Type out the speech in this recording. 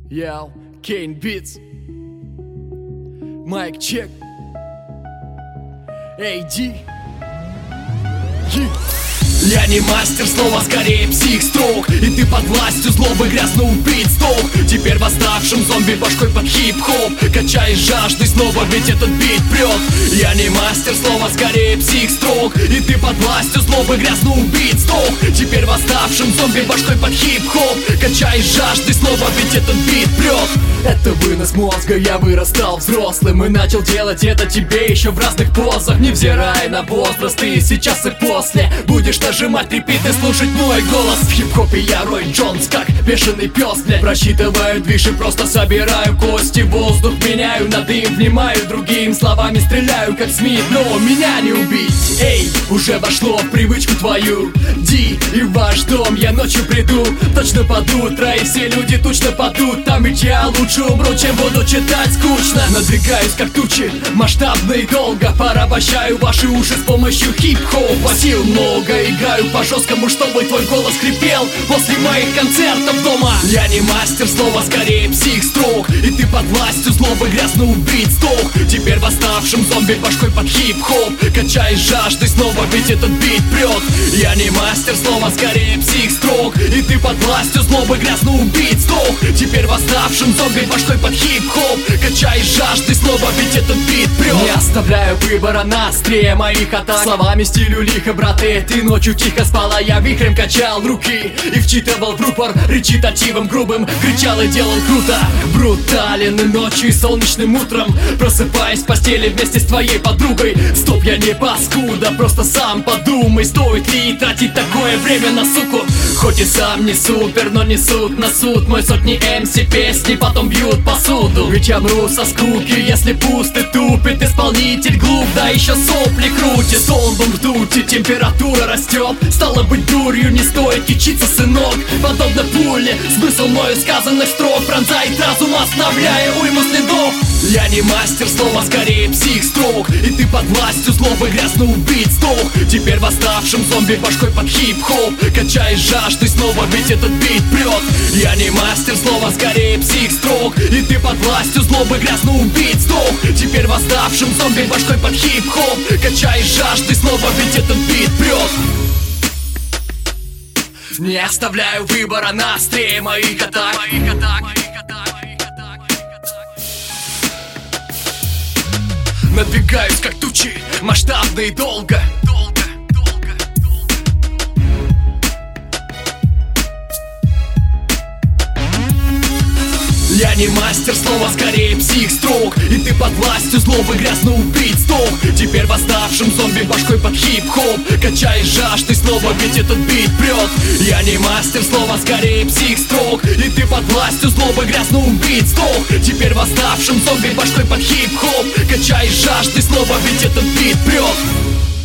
Яу, Кейн Битс. Майк чек. Эй, Ди. Я не мастер слова, скорее псих-строк. И ты под властью злобы грязно убить сток. Теперь восставшим зомби башкой под хип-хоп. Качаешь жажды снова, ведь этот бит прет. Я не мастер слова, скорее псих-строк. И ты под властью злобы грязно убить сток. Теперь восставшим зомби башкой под хип-хоп. Качаешь жажды снова, ведь этот бит прет. Это вынос мозга, я вырастал взрослым и начал делать это тебе еще в разных позах. Невзирая на возраст, ты сейчас и после будешь нажимать репит и слушать мой голос. В хип-хопе я Рой Джонс, как бешеный пес, блядь. Просчитываю движ и просто собираю кости. Воздух меняю, на дым внимаю, другими словами стреляю, как Смит. Но меня не убить, эй, уже вошло в привычку твою. Ди, и в ваш дом я ночью приду, точно под утро, и все люди точно падут. Там ведь я лучше умру, чем буду читать скучно. Надвигаюсь как тучи, масштабно и долго. Порабощаю ваши уши с помощью хип-хопа. Сил много, играю по жесткому, чтобы твой голос хрипел после моих концертов дома. Я не мастер слова, скорее псих-строк. И ты под властью злобы грязно убить сток. Теперь восставшим зомби башкой под хип-хоп. Качаешь жажды снова, ведь этот бит прет. Я не мастер слова, скорее псих-строк. И ты под властью злобы грязно убить сток. Теперь восставшим зомби башкой под хип-хоп. Качаешь жажды снова, ведь этот бит прет. Не оставляю выбора на острие моих атак. Словами стилю лихо, браты. Ты ночью тихо спала, я вихрем качал руки и вчитывал в рупор речитативом грубым. Кричал и делал круто, брутален и ночью, и солнечным утром. Просыпаясь в постели вместе с твоей подругой. Стоп, я не паскуда, просто сам подумай, стоит ли тратить такое время на суку. Хоть и сам не супер, но несут на суд мой сотни МС песни, потом бьют посуду. Ведь я мру со скуки, если пуст и тупит исполнитель глуп, да еще сопли крутит. Солбом ртути, температура растет, стало быть дурью не стоит кичиться, сынок. Подобно пуле, смысл мною сказанных строк пронзает разум, оставляя уйму следов. Я не мастер слова, скорее псих-строк. И ты под властью злобы грязно убить сток. Теперь восставшим зомби башкой под хип-хоп. Качаешь жажды снова, ведь этот бит прет. Я не мастер слова, скорее псих-строк. И ты под властью злобы грязно убить сток. Теперь восставшим зомби башкой под хип-хоп. Качаешь жажды снова, ведь этот бит прет. Не оставляю выбора на острие моих атак. Надвигаюсь как тучи, масштабно и долго. Я не мастер слова, скорее псих-строк. И ты под властью злобы грязно убить сток. Теперь восставшим зомби башкой под хип-хоп. Качаешь жажды снова, ведь этот бит прет. Я не мастер слова, скорее псих-строк. И ты под властью злобы грязно убить сток. Теперь восставшим зомби башкой под хип-хоп. Качаешь жажды снова, ведь этот бит прет.